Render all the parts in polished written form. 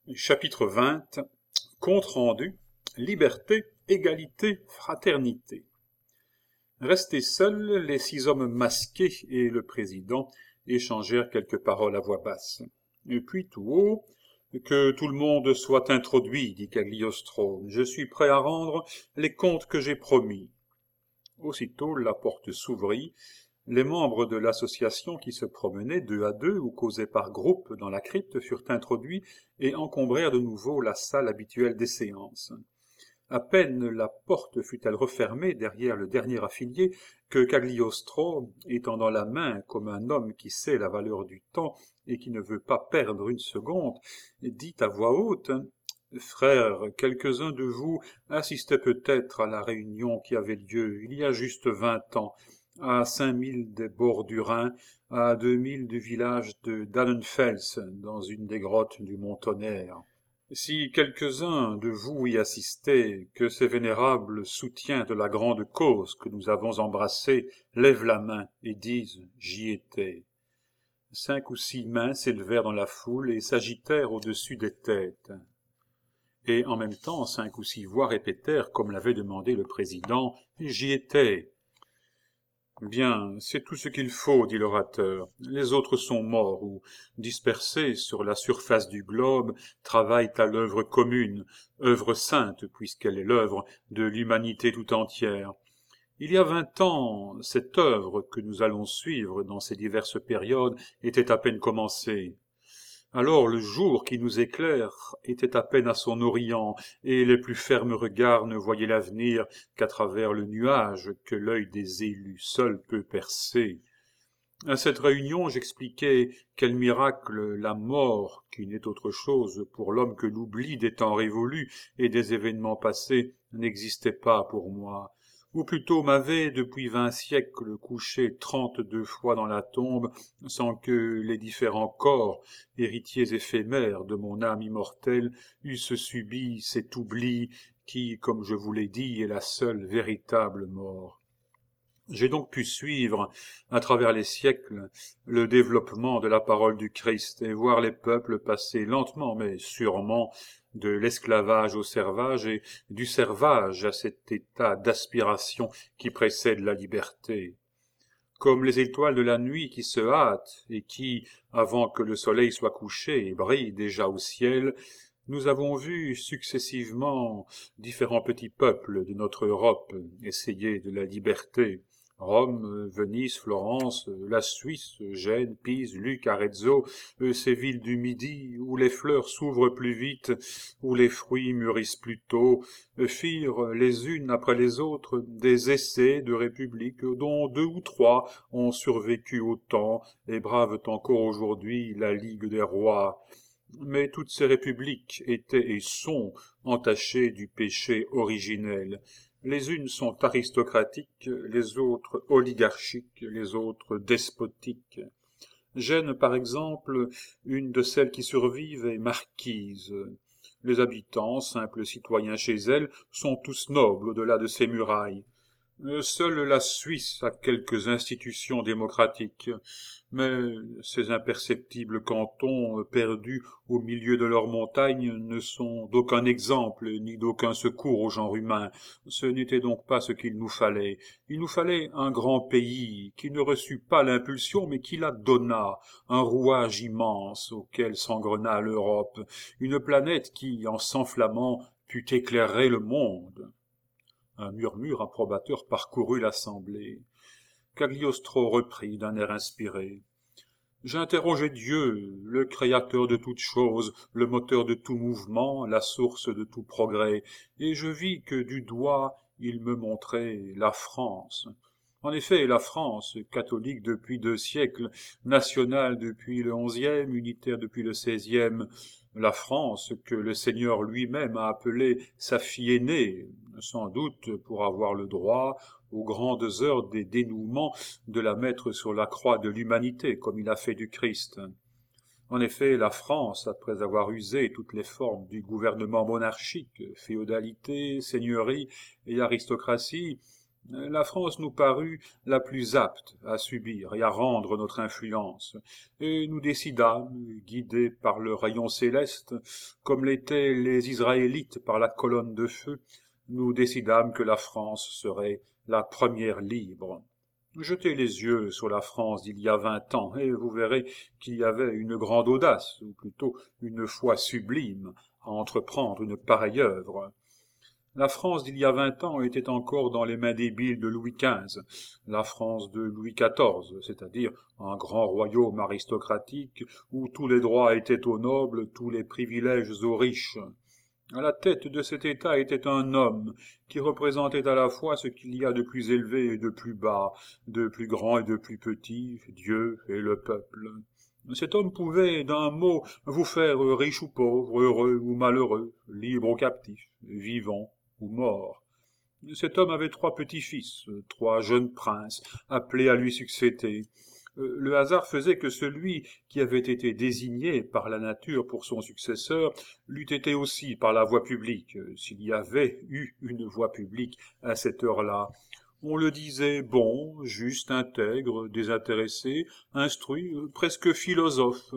Chapitre 20. Compte rendu. Liberté, égalité, fraternité. Restés seuls, les 6 hommes masqués et le président échangèrent quelques paroles à voix basse. Et puis tout haut, « Que tout le monde soit introduit, dit Cagliostro. Je suis prêt à rendre les comptes que j'ai promis. » Aussitôt la porte s'ouvrit. Les membres de l'association qui se promenaient 2 à 2 ou causaient par groupes dans la crypte furent introduits et encombrèrent de nouveau la salle habituelle des séances. À peine la porte fut-elle refermée derrière le dernier affilié que Cagliostro, étendant la main comme un homme qui sait la valeur du temps et qui ne veut pas perdre une seconde, dit à voix haute « Frères, quelques-uns de vous assistaient peut-être à la réunion qui avait lieu il y a juste 20 ans, à 5 000 des bords du Rhin, à 2 000 du village de Dannenfels, dans une des grottes du mont Tonnerre. Si quelques-uns de vous y assistaient, que ces vénérables soutiens de la grande cause que nous avons embrassée lèvent la main et disent « J'y étais ». 5 ou 6 mains s'élevèrent dans la foule et s'agitèrent au-dessus des têtes. Et en même temps, 5 ou 6 voix répétèrent, comme l'avait demandé le président, « J'y étais ». Bien, c'est tout ce qu'il faut, dit l'orateur. Les autres sont morts ou, dispersés sur la surface du globe, travaillent à l'œuvre commune, œuvre sainte puisqu'elle est l'œuvre de l'humanité tout entière. Il y a 20 ans, cette œuvre que nous allons suivre dans ces diverses périodes était à peine commencée. Alors le jour qui nous éclaire était à peine à son orient, et les plus fermes regards ne voyaient l'avenir qu'à travers le nuage que l'œil des élus seul peut percer. À cette réunion, j'expliquais quel miracle la mort, qui n'est autre chose pour l'homme que l'oubli des temps révolus et des événements passés, n'existait pas pour moi. Ou plutôt m'avait, depuis 20 siècles, couché 32 fois dans la tombe, sans que les différents corps, héritiers éphémères de mon âme immortelle, eussent subi cet oubli qui, comme je vous l'ai dit, est la seule véritable mort. J'ai donc pu suivre, à travers les siècles, le développement de la parole du Christ et voir les peuples passer lentement mais sûrement de l'esclavage au servage et du servage à cet état d'aspiration qui précède la liberté. Comme les étoiles de la nuit qui se hâtent et qui, avant que le soleil soit couché, brillent déjà au ciel, nous avons vu successivement différents petits peuples de notre Europe essayer de la liberté. Rome, Venise, Florence, la Suisse, Gênes, Pise, Lucques, Arezzo, ces villes du Midi, où les fleurs s'ouvrent plus vite, où les fruits mûrissent plus tôt, firent les unes après les autres des essais de république dont 2 ou 3 ont survécu au temps et bravent encore aujourd'hui la Ligue des rois. Mais toutes ces républiques étaient et sont entachées du péché originel. Les unes sont aristocratiques, les autres oligarchiques, les autres despotiques. Gênes, par exemple, une de celles qui survivent est marquise. Les habitants, simples citoyens chez elle, sont tous nobles au-delà de ses murailles. Seule la Suisse a quelques institutions démocratiques, mais ces imperceptibles cantons perdus au milieu de leurs montagnes ne sont d'aucun exemple ni d'aucun secours au genre humain. Ce n'était donc pas ce qu'il nous fallait. Il nous fallait un grand pays qui ne reçut pas l'impulsion mais qui la donna, un rouage immense auquel s'engrena l'Europe, une planète qui, en s'enflammant, put éclairer le monde. Un murmure approbateur parcourut l'assemblée. Cagliostro reprit d'un air inspiré. J'interrogeai Dieu, le créateur de toutes choses, le moteur de tout mouvement, la source de tout progrès, et je vis que du doigt il me montrait la France. En effet, la France, catholique depuis 2 siècles, nationale depuis le XIe, unitaire depuis le XVIe, la France que le Seigneur lui-même a appelée sa fille aînée, sans doute pour avoir le droit, aux grandes heures des dénouements, de la mettre sur la croix de l'humanité, comme il a fait du Christ. En effet, la France, après avoir usé toutes les formes du gouvernement monarchique, féodalité, seigneurie et aristocratie, La France nous parut la plus apte à subir et à rendre notre influence, et nous décidâmes, guidés par le rayon céleste, comme l'étaient les Israélites par la colonne de feu, nous décidâmes que la France serait la première libre. Jetez les yeux sur la France d'il y a 20 ans, et vous verrez qu'il y avait une grande audace, ou plutôt une foi sublime, à entreprendre une pareille œuvre. La France d'il y a 20 ans était encore dans les mains débiles de Louis XV, la France de Louis XIV, c'est-à-dire un grand royaume aristocratique où tous les droits étaient aux nobles, tous les privilèges aux riches. À la tête de cet État était un homme qui représentait à la fois ce qu'il y a de plus élevé et de plus bas, de plus grand et de plus petit, Dieu et le peuple. Cet homme pouvait, d'un mot, vous faire riche ou pauvre, heureux ou malheureux, libre ou captif, vivant ou mort. Cet homme avait 3 petits-fils, 3 jeunes princes, appelés à lui succéder. Le hasard faisait que celui qui avait été désigné par la nature pour son successeur l'eût été aussi par la voie publique, s'il y avait eu une voie publique à cette heure-là. On le disait bon, juste, intègre, désintéressé, instruit, presque philosophe,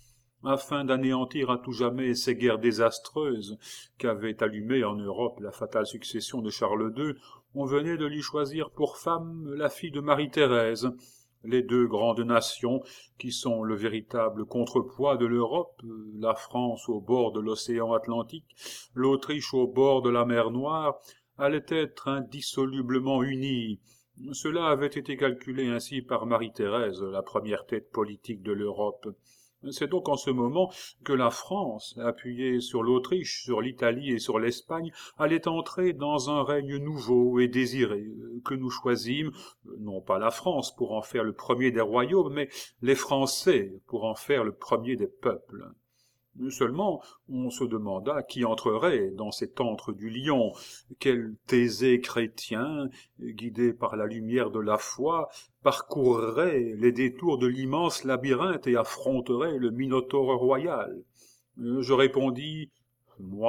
afin d'anéantir à tout jamais ces guerres désastreuses qu'avait allumées en Europe la fatale succession de Charles II. On venait de lui choisir pour femme la fille de Marie-Thérèse. Les 2 grandes nations, qui sont le véritable contrepoids de l'Europe, la France au bord de l'océan Atlantique, l'Autriche au bord de la mer Noire, allaient être indissolublement unies. Cela avait été calculé ainsi par Marie-Thérèse, la première tête politique de l'Europe. C'est donc en ce moment que la France, appuyée sur l'Autriche, sur l'Italie et sur l'Espagne, allait entrer dans un règne nouveau et désiré, que nous choisîmes, non pas la France pour en faire le premier des royaumes, mais les Français pour en faire le premier des peuples. Seulement, on se demanda qui entrerait dans cet antre du lion, quel thésée chrétien, guidé par la lumière de la foi, parcourrait les détours de l'immense labyrinthe et affronterait le Minotaure royal. Je répondis « moi ».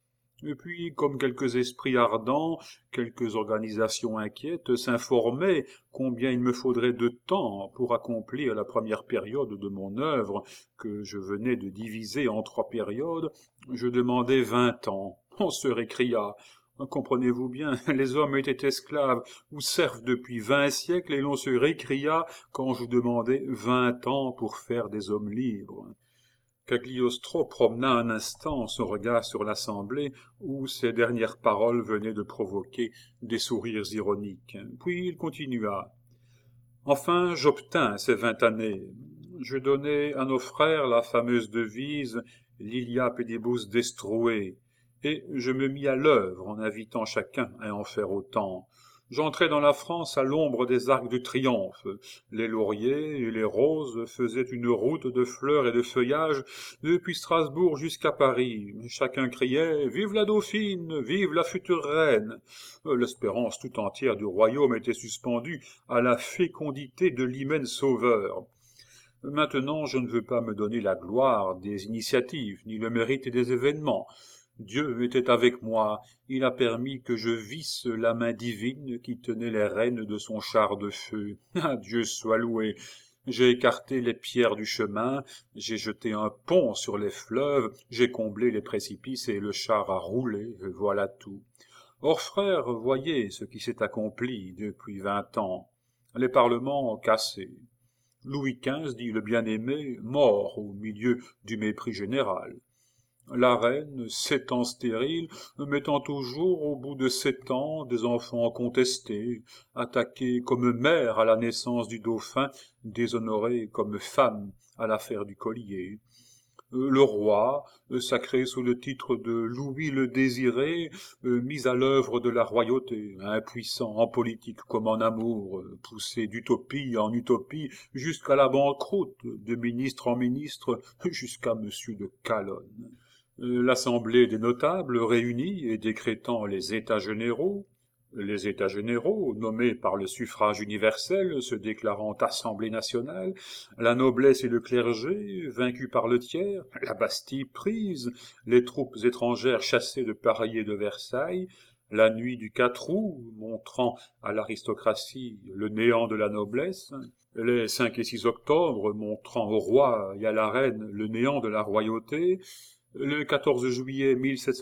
Et puis, comme quelques esprits ardents, quelques organisations inquiètes s'informaient combien il me faudrait de temps pour accomplir la première période de mon œuvre, que je venais de diviser en 3 périodes, je demandai 20 ans. On se récria. Comprenez-vous bien, les hommes étaient esclaves ou serfs depuis 20 siècles et l'on se récria quand je demandais 20 ans pour faire des hommes libres. Cagliostro promena un instant son regard sur l'assemblée où ces dernières paroles venaient de provoquer des sourires ironiques. Puis il continua. Enfin, j'obtins ces 20 années. Je donnai à nos frères la fameuse devise « Lilia pedibus destrué », et je me mis à l'œuvre en invitant chacun à en faire autant. J'entrai dans la France à l'ombre des arcs de triomphe. Les lauriers et les roses faisaient une route de fleurs et de feuillages depuis Strasbourg jusqu'à Paris. Chacun criait « Vive la Dauphine! Vive la future reine !» L'espérance tout entière du royaume était suspendue à la fécondité de l'hymen sauveur. Maintenant, je ne veux pas me donner la gloire des initiatives, ni le mérite des événements. Dieu était avec moi, il a permis que je visse la main divine qui tenait les rênes de son char de feu. Ah, Dieu soit loué! J'ai écarté les pierres du chemin, j'ai jeté un pont sur les fleuves, j'ai comblé les précipices et le char a roulé, voilà tout. Or, frère, voyez ce qui s'est accompli depuis 20 ans. Les parlements ont cassé. Louis XV, dit le bien-aimé, mort au milieu du mépris général. La reine, 7 ans stérile, mettant toujours au bout de 7 ans des enfants contestés, attaquée comme mère à la naissance du dauphin, déshonorée comme femme à l'affaire du collier. Le roi, sacré sous le titre de Louis le Désiré, mis à l'œuvre de la royauté, impuissant en politique comme en amour, poussé d'utopie en utopie, jusqu'à la banqueroute, de ministre en ministre, jusqu'à monsieur de Calonne. L'Assemblée des notables réunis et décrétant les États généraux, nommés par le suffrage universel, se déclarant Assemblée nationale, la noblesse et le clergé, vaincus par le tiers, la Bastille prise, les troupes étrangères chassées de Paris et de Versailles, la nuit du 4 août, montrant à l'aristocratie le néant de la noblesse, les 5 et 6 octobre, montrant au roi et à la reine le néant de la royauté, le 14 juillet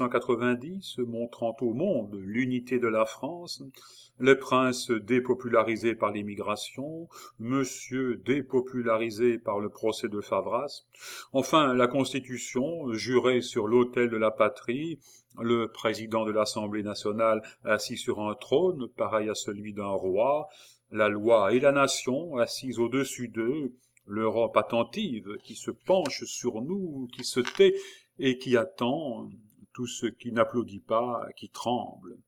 1790, montrant au monde l'unité de la France, les princes dépopularisés par l'émigration, monsieur dépopularisé par le procès de Favras, enfin la Constitution, jurée sur l'autel de la patrie, le président de l'Assemblée nationale assis sur un trône pareil à celui d'un roi, la loi et la nation assises au-dessus d'eux, l'Europe attentive qui se penche sur nous, qui se tait et qui attend, tout ce qui n'applaudit pas, qui tremble.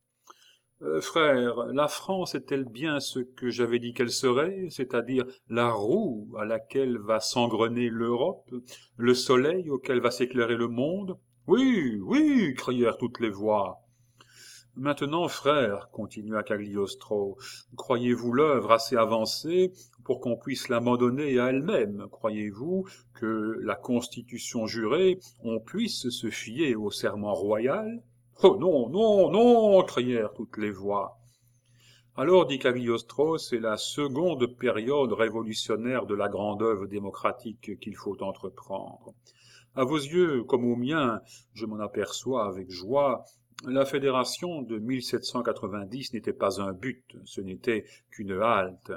Frère, la France est-elle bien ce que j'avais dit qu'elle serait, c'est-à-dire la roue à laquelle va s'engrener l'Europe, le soleil auquel va s'éclairer le monde? Oui, oui, crièrent toutes les voix. Maintenant, frère, continua Cagliostro, croyez-vous l'œuvre assez avancée pour qu'on puisse l'abandonner à elle-même? Croyez-vous que la Constitution jurée, on puisse se fier au serment royal? Oh non, non, non, crièrent toutes les voix. Alors, dit Cagliostro, c'est la seconde période révolutionnaire de la grande œuvre démocratique qu'il faut entreprendre. À vos yeux, comme aux miens, je m'en aperçois avec joie, la fédération de 1790 n'était pas un but, ce n'était qu'une halte.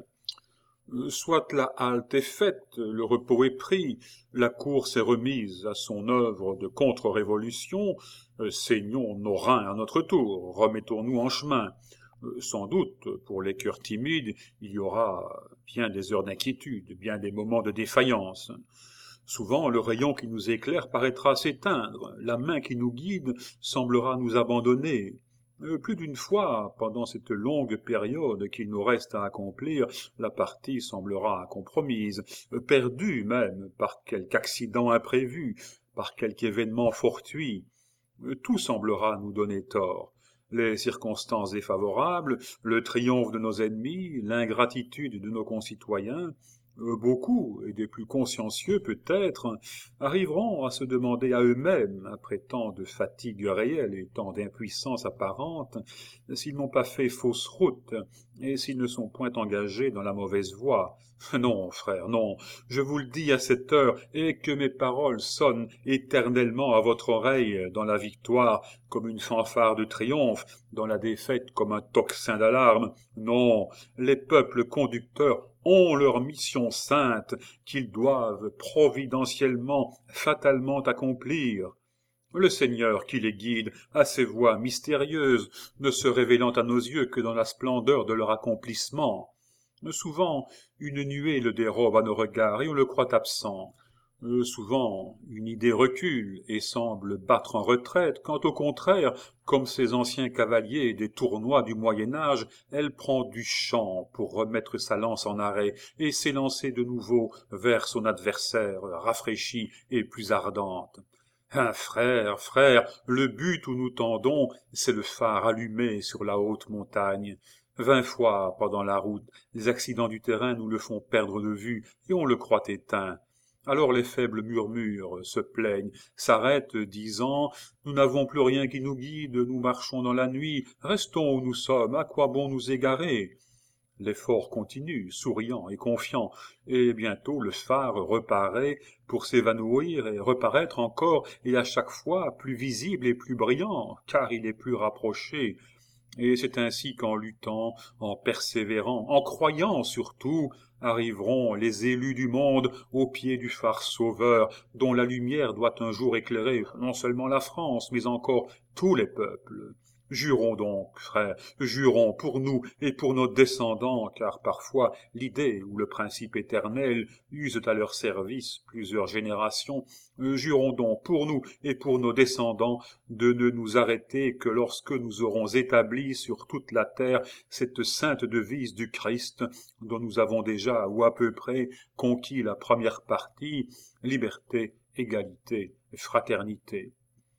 Soit la halte est faite, le repos est pris, la course est remise à son œuvre de contre-révolution, saignons nos reins à notre tour, remettons-nous en chemin. Sans doute, pour les cœurs timides, il y aura bien des heures d'inquiétude, bien des moments de défaillance. Souvent, le rayon qui nous éclaire paraîtra s'éteindre, la main qui nous guide semblera nous abandonner. Plus d'une fois, pendant cette longue période qu'il nous reste à accomplir, la partie semblera compromise, perdue même par quelque accident imprévu, par quelque événement fortuit. Tout semblera nous donner tort. Les circonstances défavorables, le triomphe de nos ennemis, l'ingratitude de nos concitoyens, beaucoup, et des plus consciencieux peut-être, arriveront à se demander à eux-mêmes, après tant de fatigue réelle et tant d'impuissance apparente, s'ils n'ont pas fait fausse route, et s'ils ne sont point engagés dans la mauvaise voie. Non, frère, non, je vous le dis à cette heure, et que mes paroles sonnent éternellement à votre oreille, dans la victoire comme une fanfare de triomphe, dans la défaite comme un tocsin d'alarme. Non, les peuples conducteurs ont leur mission sainte qu'ils doivent providentiellement, fatalement accomplir. Le Seigneur qui les guide à ces voies mystérieuses, ne se révélant à nos yeux que dans la splendeur de leur accomplissement. Souvent, une nuée le dérobe à nos regards et on le croit absent. Souvent, une idée recule et semble battre en retraite, quand au contraire, comme ces anciens cavaliers des tournois du Moyen-Âge, elle prend du champ pour remettre sa lance en arrêt et s'élancer de nouveau vers son adversaire, rafraîchie et plus ardente. Ah, frère, frère, le but où nous tendons, c'est le phare allumé sur la haute montagne. 20 fois, pendant la route, les accidents du terrain nous le font perdre de vue et on le croit éteint. Alors les faibles murmurent, se plaignent, s'arrêtent, disant « Nous n'avons plus rien qui nous guide, nous marchons dans la nuit, restons où nous sommes, à quoi bon nous égarer ?» L'effort continue, souriant et confiant, et bientôt le phare reparaît pour s'évanouir et reparaître encore, et à chaque fois plus visible et plus brillant, car il est plus rapproché. Et c'est ainsi qu'en luttant, en persévérant, en croyant surtout, arriveront les élus du monde au pied du phare sauveur, dont la lumière doit un jour éclairer non seulement la France, mais encore tous les peuples. Jurons donc, frères, jurons pour nous et pour nos descendants, car parfois l'idée ou le principe éternel usent à leur service plusieurs générations. Jurons donc pour nous et pour nos descendants de ne nous arrêter que lorsque nous aurons établi sur toute la terre cette sainte devise du Christ, dont nous avons déjà, ou à peu près, conquis la première partie, liberté, égalité, fraternité.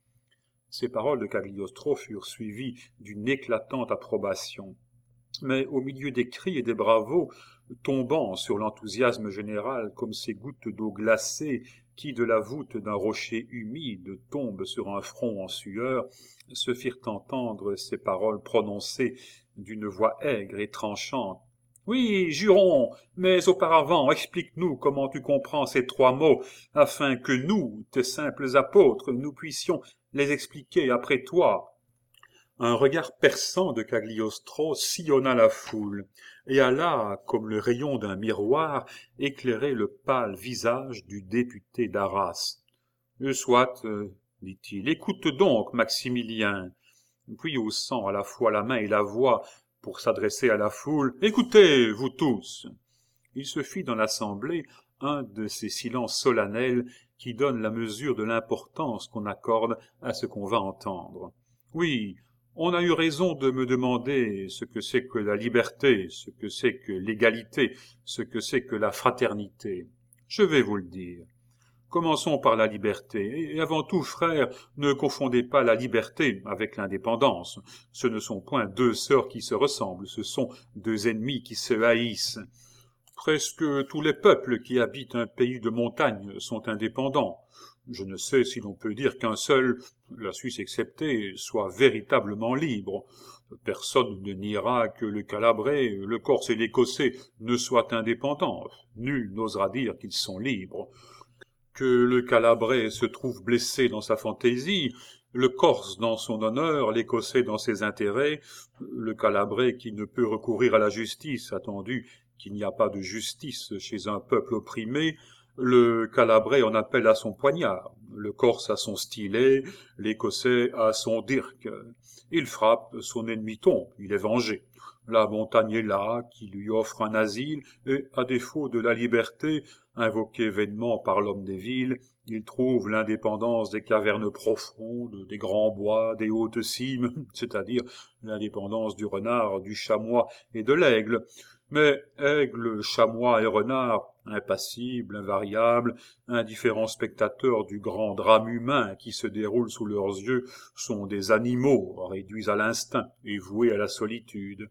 Ces paroles de Cagliostro furent suivies d'une éclatante approbation. Mais au milieu des cris et des bravos, tombant sur l'enthousiasme général comme ces gouttes d'eau glacée qui de la voûte d'un rocher humide tombe sur un front en sueur, se firent entendre ces paroles prononcées d'une voix aigre et tranchante. « Oui, jurons, mais auparavant, explique-nous comment tu comprends ces 3 mots, afin que nous, tes simples apôtres, nous puissions les expliquer après toi. » Un regard perçant de Cagliostro sillonna la foule, et alla, comme le rayon d'un miroir, éclairer le pâle visage du député d'Arras. « Soit, dit-il, écoute donc, Maximilien. » Puis haussant à la fois la main et la voix pour s'adresser à la foule, « Écoutez, vous tous !» Il se fit dans l'assemblée un de ces silences solennels qui donnent la mesure de l'importance qu'on accorde à ce qu'on va entendre. « Oui, on a eu raison de me demander ce que c'est que la liberté, ce que c'est que l'égalité, ce que c'est que la fraternité. Je vais vous le dire. Commençons par la liberté. Et avant tout, frères, ne confondez pas la liberté avec l'indépendance. Ce ne sont point 2 sœurs qui se ressemblent, ce sont 2 ennemis qui se haïssent. Presque tous les peuples qui habitent un pays de montagne sont indépendants. Je ne sais si l'on peut dire qu'un seul, la Suisse exceptée, soit véritablement libre. Personne ne niera que le Calabrais, le Corse et l'Écossais ne soient indépendants. Nul n'osera dire qu'ils sont libres. Que le Calabrais se trouve blessé dans sa fantaisie, le Corse dans son honneur, l'Écossais dans ses intérêts, le Calabrais qui ne peut recourir à la justice, attendu qu'il n'y a pas de justice chez un peuple opprimé, le Calabrais en appelle à son poignard, le Corse à son stylet, l'Écossais à son dirk. Il frappe, son ennemi tombe, il est vengé. La montagne est là, qui lui offre un asile, et, à défaut de la liberté, invoquée vainement par l'homme des villes, il trouve l'indépendance des cavernes profondes, des grands bois, des hautes cimes, c'est-à-dire l'indépendance du renard, du chamois et de l'aigle. Mais aigle, chamois et renard, impassibles, invariables, indifférents spectateurs du grand drame humain qui se déroule sous leurs yeux, sont des animaux réduits à l'instinct et voués à la solitude.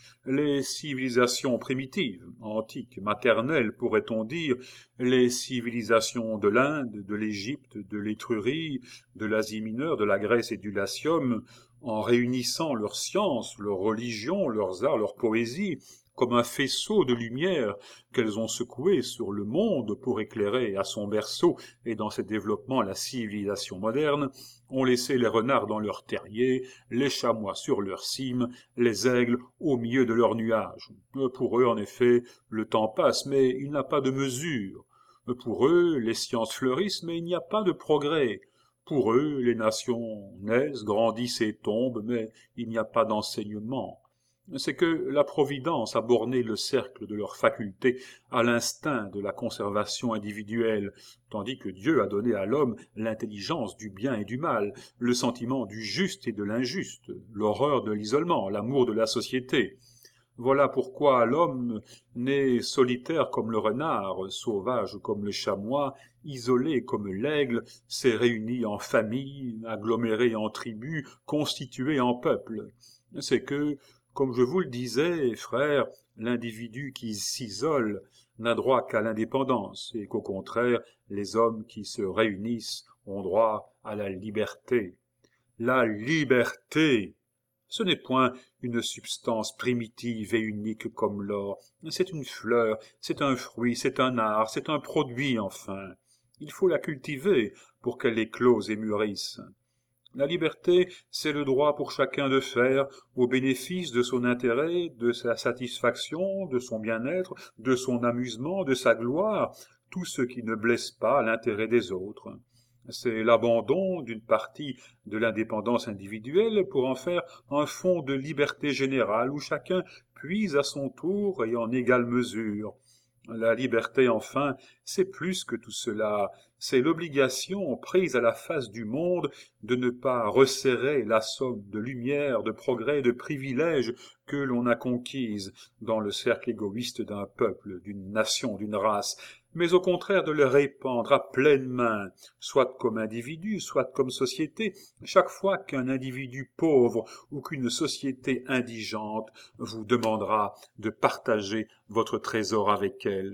Les civilisations primitives, antiques, maternelles, pourrait-on dire, les civilisations de l'Inde, de l'Égypte, de l'Étrurie, de l'Asie mineure, de la Grèce et du Latium, en réunissant leurs sciences, leurs religions, leurs arts, leur poésie, comme un faisceau de lumière qu'elles ont secoué sur le monde pour éclairer à son berceau et dans ses développements la civilisation moderne, ont laissé les renards dans leurs terriers, les chamois sur leurs cimes, les aigles au milieu de leurs nuages. Pour eux, en effet, le temps passe, mais il n'a pas de mesure. Pour eux, les sciences fleurissent, mais il n'y a pas de progrès. Pour eux, les nations naissent, grandissent et tombent, mais il n'y a pas d'enseignement. C'est que la Providence a borné le cercle de leurs facultés à l'instinct de la conservation individuelle, tandis que Dieu a donné à l'homme l'intelligence du bien et du mal, le sentiment du juste et de l'injuste, l'horreur de l'isolement, l'amour de la société. Voilà pourquoi l'homme, né solitaire comme le renard, sauvage comme le chamois, isolé comme l'aigle, s'est réuni en famille, aggloméré en tribus, constitué en peuple. C'est que, comme je vous le disais, frère, l'individu qui s'isole n'a droit qu'à l'indépendance, et qu'au contraire, les hommes qui se réunissent ont droit à la liberté. La liberté! Ce n'est point une substance primitive et unique comme l'or, c'est une fleur, c'est un fruit, c'est un art, c'est un produit, enfin. Il faut la cultiver pour qu'elle éclose et mûrisse. La liberté, c'est le droit pour chacun de faire, au bénéfice de son intérêt, de sa satisfaction, de son bien-être, de son amusement, de sa gloire, tout ce qui ne blesse pas l'intérêt des autres. C'est l'abandon d'une partie de l'indépendance individuelle pour en faire un fond de liberté générale où chacun puise à son tour et en égale mesure. La liberté, enfin, c'est plus que tout cela, c'est l'obligation prise à la face du monde de ne pas resserrer la somme de lumière, de progrès, de privilèges que l'on a conquise dans le cercle égoïste d'un peuple, d'une nation, d'une race, mais au contraire de le répandre à pleine main, soit comme individu, soit comme société, chaque fois qu'un individu pauvre ou qu'une société indigente vous demandera de partager votre trésor avec elle.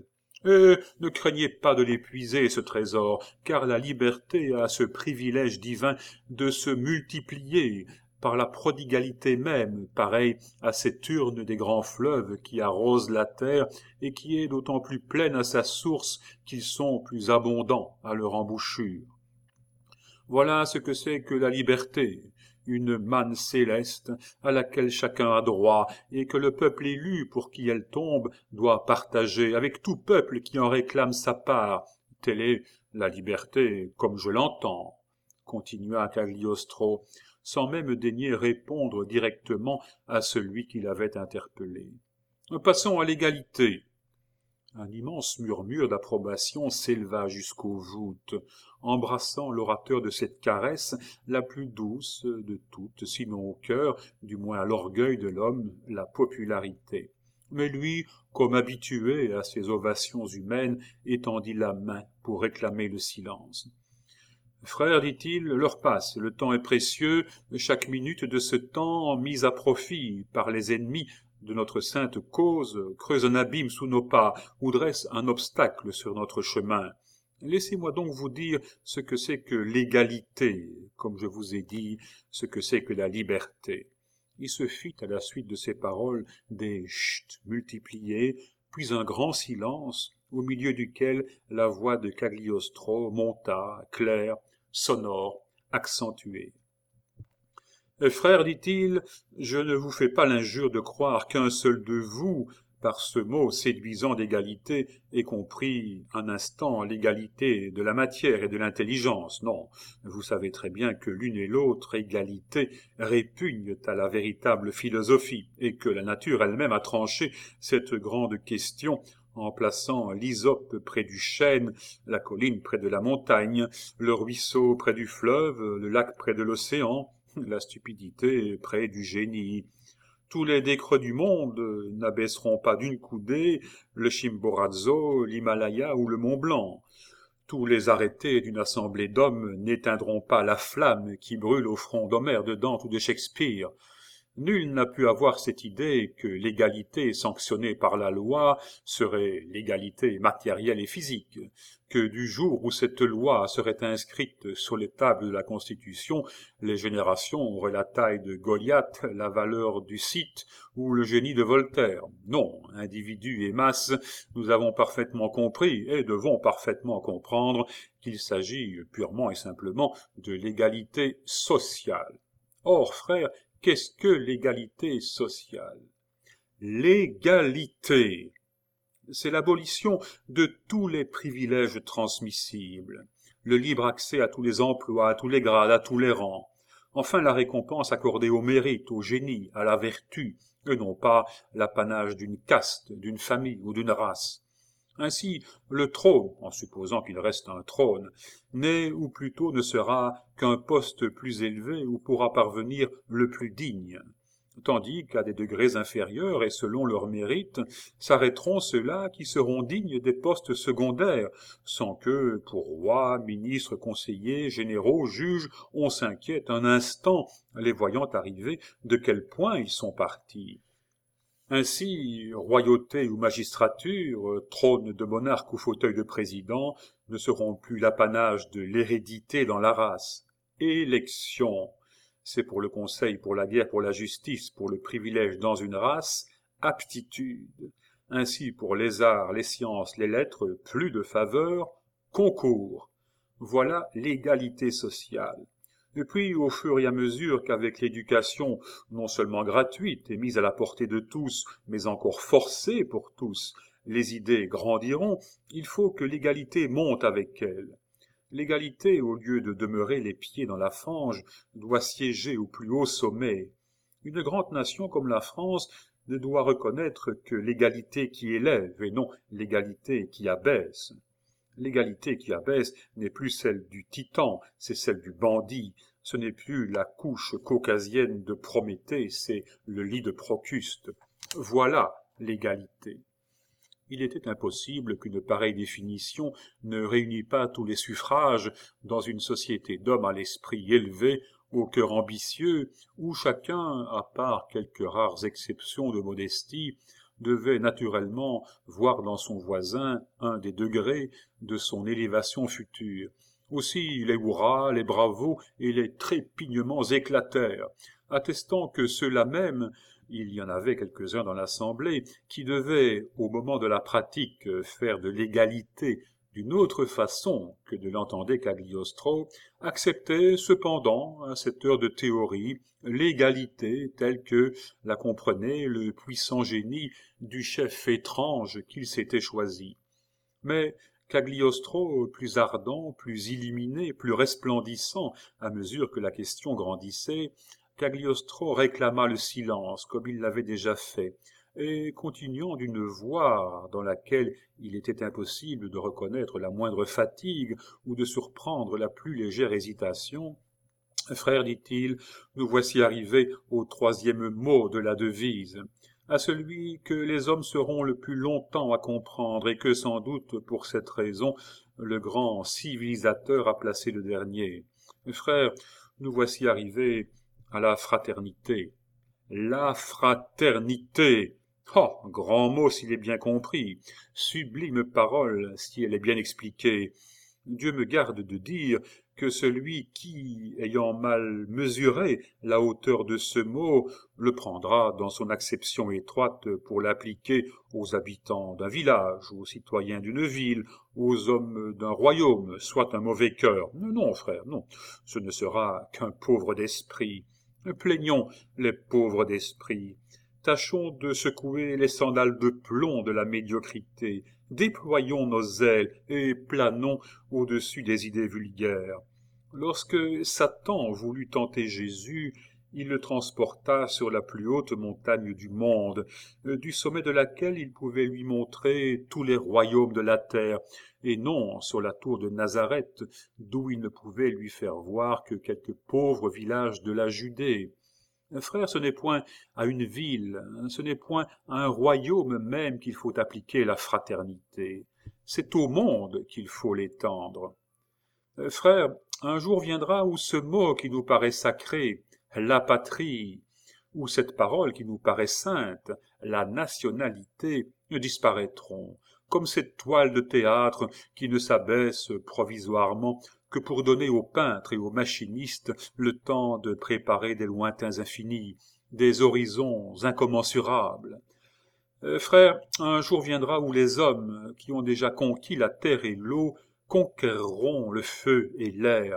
Et ne craignez pas de l'épuiser, ce trésor, car la liberté a ce privilège divin de se multiplier par la prodigalité même, pareil à cette urne des grands fleuves qui arrosent la terre et qui est d'autant plus pleine à sa source qu'ils sont plus abondants à leur embouchure. Voilà ce que c'est que la liberté, une manne céleste à laquelle chacun a droit et que le peuple élu pour qui elle tombe doit partager avec tout peuple qui en réclame sa part. Telle est la liberté comme je l'entends, continua Cagliostro, sans même daigner répondre directement à celui qui l'avait interpellé. Passons à l'égalité. Un immense murmure d'approbation s'éleva jusqu'aux voûtes, embrassant l'orateur de cette caresse, la plus douce de toutes, sinon au cœur, du moins à l'orgueil de l'homme, la popularité. Mais lui, comme habitué à ces ovations humaines, étendit la main pour réclamer le silence. Frère, dit-il, l'heure passe, le temps est précieux, chaque minute de ce temps mise à profit par les ennemis de notre sainte cause creuse un abîme sous nos pas ou dresse un obstacle sur notre chemin. Laissez-moi donc vous dire ce que c'est que l'égalité, comme je vous ai dit, ce que c'est que la liberté. Il se fit à la suite de ces paroles des chut multipliés, puis un grand silence, au milieu duquel la voix de Cagliostro monta, claire, sonore, accentuée. Frère, dit-il, je ne vous fais pas l'injure de croire qu'un seul de vous, par ce mot séduisant d'égalité, ait compris un instant l'égalité de la matière et de l'intelligence. Non, vous savez très bien que l'une et l'autre égalité répugnent à la véritable philosophie, et que la nature elle-même a tranché cette grande question en plaçant l'hysope près du chêne, la colline près de la montagne, le ruisseau près du fleuve, le lac près de l'océan, la stupidité près du génie. Tous les décrets du monde n'abaisseront pas d'une coudée le Chimborazo, l'Himalaya ou le Mont Blanc. Tous les arrêtés d'une assemblée d'hommes n'éteindront pas la flamme qui brûle au front d'Homère, de Dante ou de Shakespeare. Nul n'a pu avoir cette idée que l'égalité sanctionnée par la loi serait l'égalité matérielle et physique, que du jour où cette loi serait inscrite sur les tables de la Constitution, les générations auraient la taille de Goliath, la valeur du Scythe ou le génie de Voltaire. Non, individus et masses, nous avons parfaitement compris et devons parfaitement comprendre qu'il s'agit purement et simplement de l'égalité sociale. Or, frères, qu'est-ce que l'égalité sociale? L'égalité, c'est l'abolition de tous les privilèges transmissibles, le libre accès à tous les emplois, à tous les grades, à tous les rangs, enfin la récompense accordée au mérite, au génie, à la vertu, et non pas l'apanage d'une caste, d'une famille ou d'une race. Ainsi, le trône, en supposant qu'il reste un trône, n'est ou plutôt ne sera qu'un poste plus élevé où pourra parvenir le plus digne, tandis qu'à des degrés inférieurs et selon leur mérite, s'arrêteront ceux-là qui seront dignes des postes secondaires, sans que, pour rois, ministres, conseillers, généraux, juges, on s'inquiète un instant, les voyant arriver, de quel point ils sont partis. Ainsi, royauté ou magistrature, trône de monarque ou fauteuil de président, ne seront plus l'apanage de l'hérédité dans la race. Élection, c'est pour le conseil, pour la guerre, pour la justice, pour le privilège dans une race, aptitude. Ainsi, pour les arts, les sciences, les lettres, plus de faveur, concours. Voilà l'égalité sociale. Et puis, au fur et à mesure qu'avec l'éducation, non seulement gratuite et mise à la portée de tous, mais encore forcée pour tous, les idées grandiront, il faut que l'égalité monte avec elle. L'égalité, au lieu de demeurer les pieds dans la fange, doit siéger au plus haut sommet. Une grande nation comme la France ne doit reconnaître que l'égalité qui élève et non l'égalité qui abaisse. L'égalité qui abaisse n'est plus celle du titan, c'est celle du bandit. Ce n'est plus la couche caucasienne de Prométhée, c'est le lit de Procuste. Voilà l'égalité. Il était impossible qu'une pareille définition ne réunît pas tous les suffrages dans une société d'hommes à l'esprit élevé, au cœur ambitieux, où chacun, à part quelques rares exceptions de modestie, devait naturellement voir dans son voisin un des degrés de son élévation future. Aussi les hurrahs, les bravos et les trépignements éclatèrent, attestant que ceux-là même, il y en avait quelques-uns dans l'assemblée, qui devaient, au moment de la pratique, faire de l'égalité d'une autre façon que de l'entendait Cagliostro, acceptaient cependant, à cette heure de théorie, l'égalité telle que la comprenait le puissant génie du chef étrange qu'il s'était choisi. Mais Cagliostro, plus ardent, plus illuminé, plus resplendissant à mesure que la question grandissait, Cagliostro réclama le silence comme il l'avait déjà fait, et continuant d'une voix dans laquelle il était impossible de reconnaître la moindre fatigue ou de surprendre la plus légère hésitation, « Frère, dit-il, nous voici arrivés au troisième mot de la devise, à celui que les hommes seront le plus longtemps à comprendre et que, sans doute, pour cette raison, le grand civilisateur a placé le dernier. Frère, nous voici arrivés à la fraternité. La fraternité! Oh, grand mot s'il est bien compris, sublime parole si elle est bien expliquée. Dieu me garde de dire que celui qui, ayant mal mesuré la hauteur de ce mot, le prendra dans son acception étroite pour l'appliquer aux habitants d'un village, aux citoyens d'une ville, aux hommes d'un royaume, soit un mauvais cœur. Non, frère, non, ce ne sera qu'un pauvre d'esprit. Plaignons les pauvres d'esprit. Tâchons de secouer les sandales de plomb de la médiocrité, déployons nos ailes et planons au-dessus des idées vulgaires. Lorsque Satan voulut tenter Jésus, il le transporta sur la plus haute montagne du monde, du sommet de laquelle il pouvait lui montrer tous les royaumes de la terre, et non sur la tour de Nazareth, d'où il ne pouvait lui faire voir que quelques pauvres villages de la Judée. Frère, ce n'est point à une ville, ce n'est point à un royaume même qu'il faut appliquer la fraternité, c'est au monde qu'il faut l'étendre. Frère, un jour viendra où ce mot qui nous paraît sacré, la patrie, où cette parole qui nous paraît sainte, la nationalité, disparaîtront, comme cette toile de théâtre qui ne s'abaisse provisoirement que pour donner aux peintres et aux machinistes le temps de préparer des lointains infinis, des horizons incommensurables. Frère, un jour viendra où les hommes, qui ont déjà conquis la terre et l'eau, conquerront le feu et l'air,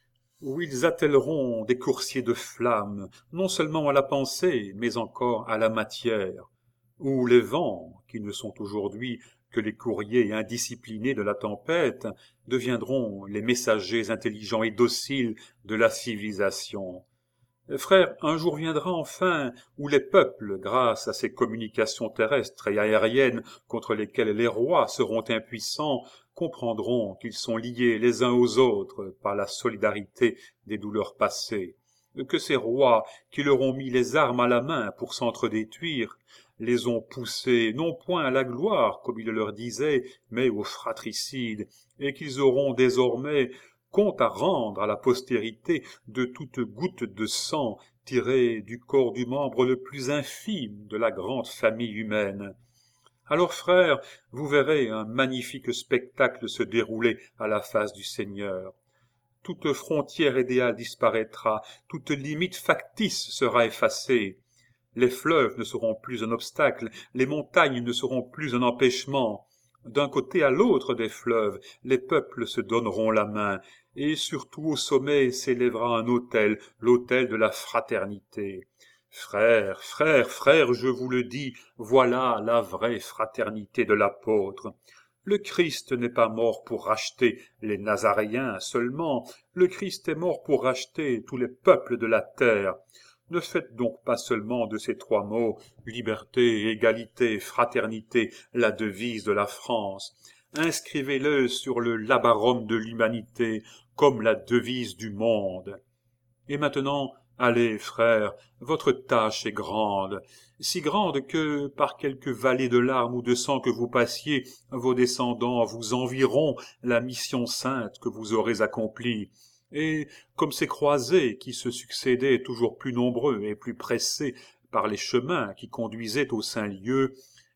où ils attelleront des coursiers de flammes, non seulement à la pensée, mais encore à la matière, où les vents, qui ne sont aujourd'hui que les courriers indisciplinés de la tempête, deviendront les messagers intelligents et dociles de la civilisation. Frère, un jour viendra enfin où les peuples, grâce à ces communications terrestres et aériennes contre lesquelles les rois seront impuissants, comprendront qu'ils sont liés les uns aux autres par la solidarité des douleurs passées, que ces rois qui leur ont mis les armes à la main pour s'entre-détruire, les ont poussés non point à la gloire, comme il leur disait, mais au fratricide, et qu'ils auront désormais compte à rendre à la postérité de toute goutte de sang tirée du corps du membre le plus infime de la grande famille humaine. Alors, frères, vous verrez un magnifique spectacle se dérouler à la face du Seigneur. Toute frontière idéale disparaîtra, toute limite factice sera effacée. Les fleuves ne seront plus un obstacle, les montagnes ne seront plus un empêchement. D'un côté à l'autre des fleuves, les peuples se donneront la main, et surtout au sommet s'élèvera un autel, l'autel de la fraternité. Frères, frères, frères, je vous le dis, voilà la vraie fraternité de l'apôtre. Le Christ n'est pas mort pour racheter les Nazaréens seulement, le Christ est mort pour racheter tous les peuples de la terre. Ne faites donc pas seulement de ces trois mots, liberté, égalité, fraternité, la devise de la France. Inscrivez-le sur le labarum de l'humanité comme la devise du monde. Et maintenant, allez, frères, votre tâche est grande, si grande que, par quelque vallée de larmes ou de sang que vous passiez, vos descendants vous envieront la mission sainte que vous aurez accomplie. Et, comme ces croisés qui se succédaient toujours plus nombreux et plus pressés par les chemins qui conduisaient aux saints lieux,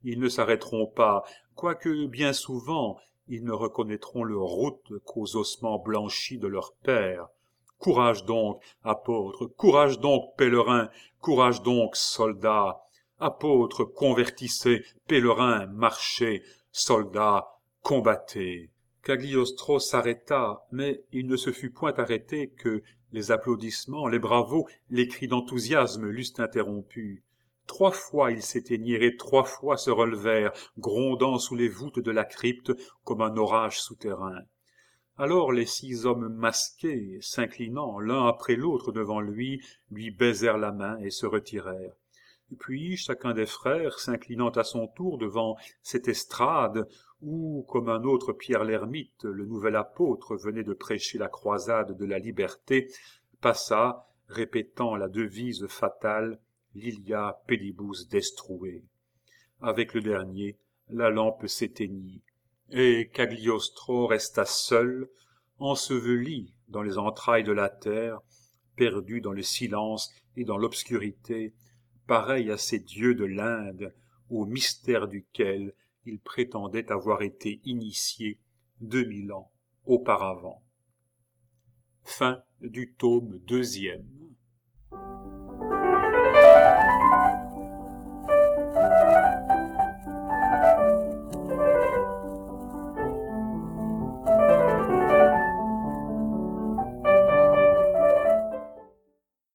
ils ne s'arrêteront pas, quoique bien souvent ils ne reconnaîtront leur route qu'aux ossements blanchis de leur père. Courage donc, apôtres, courage donc, pèlerins, courage donc, soldats. Apôtres, convertissez, pèlerins, marchez, soldats, combattez. Cagliostro s'arrêta, mais il ne se fut point arrêté que les applaudissements, les bravos, les cris d'enthousiasme l'eussent interrompu. 3 fois ils s'éteignirent et 3 fois se relevèrent, grondant sous les voûtes de la crypte comme un orage souterrain. Alors les 6 hommes masqués, s'inclinant l'un après l'autre devant lui baisèrent la main et se retirèrent. Puis chacun des frères, s'inclinant à son tour devant cette estrade où, comme un autre Pierre l'ermite, le nouvel apôtre venait de prêcher la croisade de la liberté, passa, répétant la devise fatale « Lilia pedibus destrué ». Avec le dernier, la lampe s'éteignit, et Cagliostro resta seul, enseveli dans les entrailles de la terre, perdu dans le silence et dans l'obscurité, pareil à ces dieux de l'Inde, au mystère duquel il prétendait avoir été initié 2000 ans auparavant. Fin du tome 2.